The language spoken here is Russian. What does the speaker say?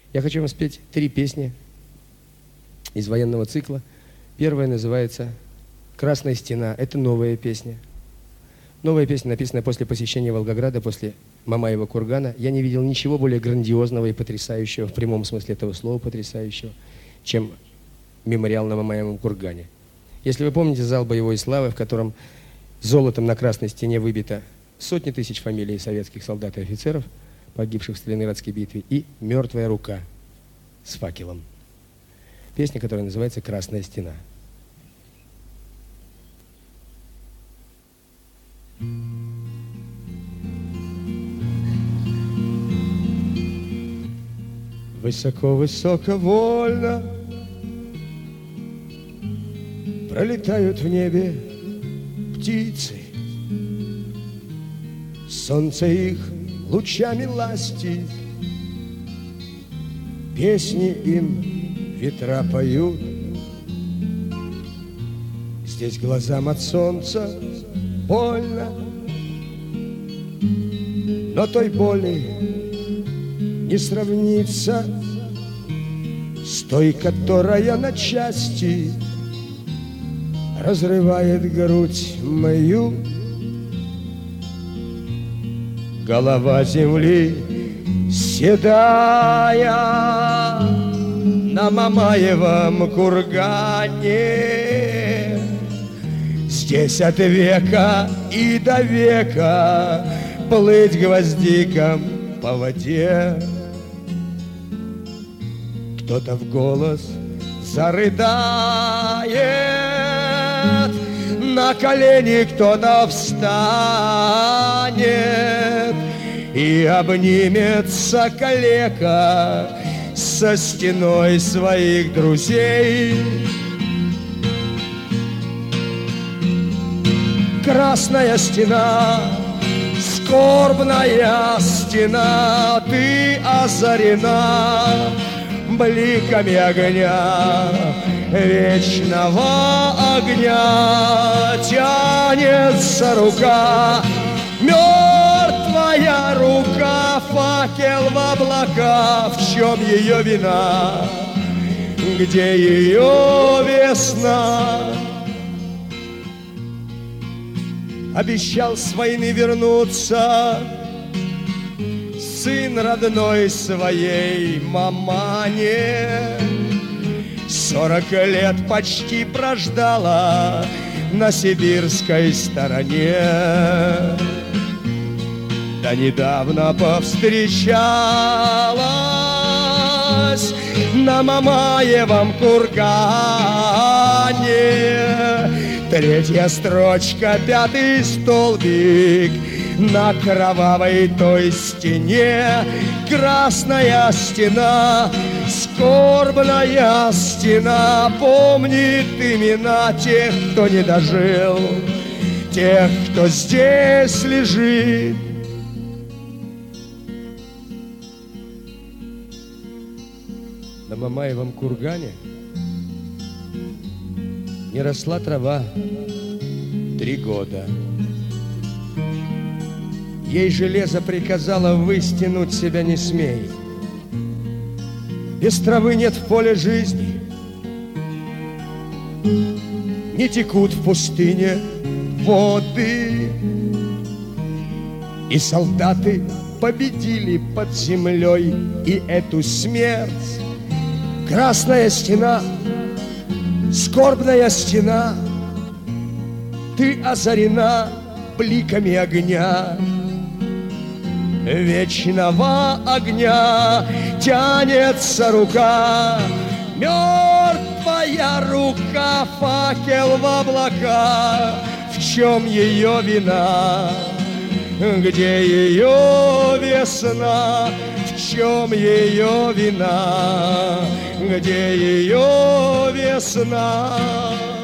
Я хочу вам спеть 3 песни из военного цикла. Первая называется «Красная стена». Это новая песня. Новая песня, написанная после посещения Волгограда, после Мамаева кургана. Я не видел ничего более грандиозного и потрясающего, в прямом смысле этого слова потрясающего, чем мемориал на Мамаевом кургане. Если вы помните зал боевой славы, в котором золотом на Красной стене выбито сотни тысяч фамилий советских солдат и офицеров, погибших в Сталинградской битве, и мертвая рука с факелом. Песня, которая называется «Красная стена». Высоко-высоко, вольно пролетают в небе птицы. Солнце их лучами ластит, песни им ветра поют. Здесь глазам от солнца больно, но той боли не сравнится с той, которая на части разрывает грудь мою. Голова земли седая на Мамаевом кургане. Здесь от века и до века плыть гвоздиком по воде. Кто-то в голос зарыдает, на колени кто-то встанет и обнимется калека со стеной своих друзей. Красная стена, скорбная стена, ты озарена бликами огня, вечного огня. Тянется рука, мертвая рука, факел в облака. В чем ее вина? Где ее весна? Обещал с войны вернуться сын родной своей мамане. 40 лет почти прождала на сибирской стороне. Да недавно повстречалась на Мамаевом кургане. 3-я строчка, 5-й столбик на кровавой той стене. Красная стена, скорбная стена, помнит имена тех, кто не дожил, тех, кто здесь лежит. На Мамаевом кургане не росла трава 3 года. Ей железо приказало выстянуть себя не смей. Без травы нет в поле жизни, не текут в пустыне воды. И солдаты победили под землей и эту смерть. Красная стена, скорбная стена, ты озарена бликами огня, вечного огня. Тянется рука, мертвая рука, факел в облака. В чем ее вина? Где ее весна? В чем ее вина? Где ее весна?